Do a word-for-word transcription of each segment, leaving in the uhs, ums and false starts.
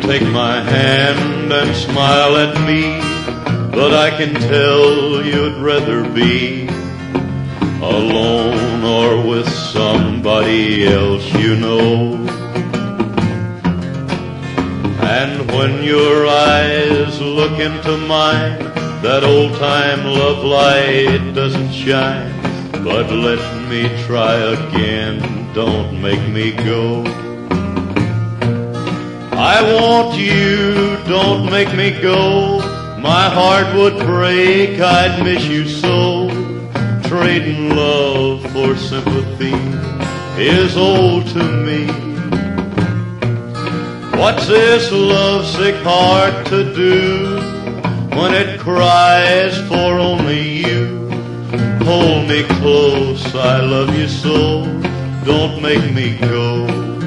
take my hand and smile at me, but I can tell you'd rather be alone or with somebody else you know. And when your eyes look into mine, that old-time love light doesn't shine. But let me try again, don't make me go. I want you, don't make me go. My heart would break, I'd miss you so. Trading love for sympathy is old to me. What's this lovesick heart to do when it cries for only you? Hold me close, I love you so, don't make me go.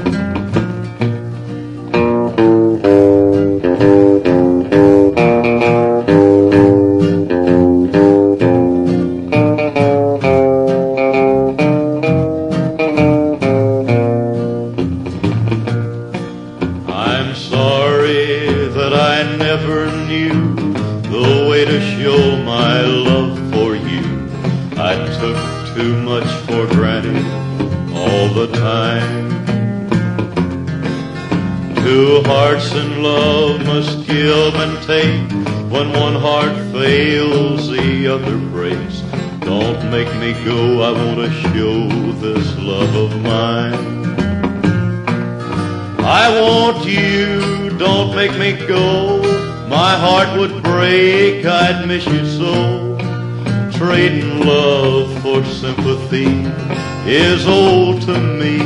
I'm sorry that I never knew the way to show my love for you. I took too much for granted all the time. Two hearts in love must give and take. When one heart fails, the other breaks. Don't make me go, I want to show this love of mine. I want you, don't make me go. My heart would break, I'd miss you so. Trading love for sympathy is old to me.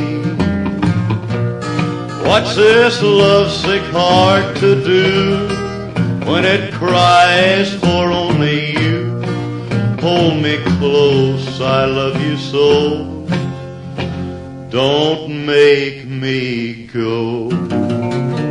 What's this lovesick heart to do when it cries for only you? Hold me close, I love you so, don't make me go.